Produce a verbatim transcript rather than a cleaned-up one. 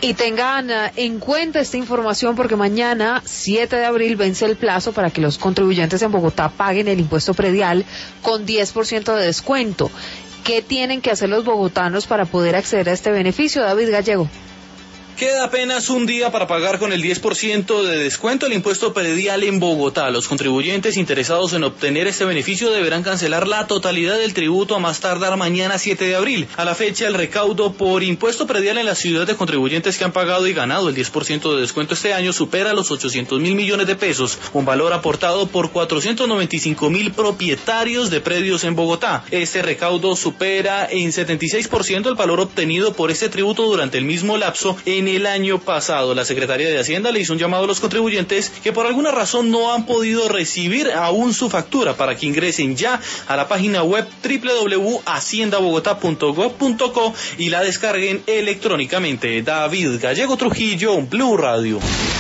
Y tengan uh, en cuenta esta información porque mañana, siete de abril, vence el plazo para que los contribuyentes en Bogotá paguen el impuesto predial con diez por ciento de descuento. ¿Qué tienen que hacer los bogotanos para poder acceder a este beneficio, David Gallego? Queda apenas un día para pagar con el diez por ciento de descuento el impuesto predial en Bogotá. Los contribuyentes interesados en obtener este beneficio deberán cancelar la totalidad del tributo a más tardar mañana siete de abril. A la fecha, el recaudo por impuesto predial en la ciudad de contribuyentes que han pagado y ganado el diez por ciento de descuento este año supera los ochocientos mil millones de pesos, un valor aportado por cuatrocientos noventa y cinco mil propietarios de predios en Bogotá. Este recaudo supera en setenta y seis por ciento el valor obtenido por este tributo durante el mismo lapso en el año pasado. La Secretaría de Hacienda le hizo un llamado a los contribuyentes que por alguna razón no han podido recibir aún su factura para que ingresen ya a la página web doble u doble u doble u punto hacienda bogotá punto gob punto co y la descarguen electrónicamente. David Gallego Trujillo, Blue Radio.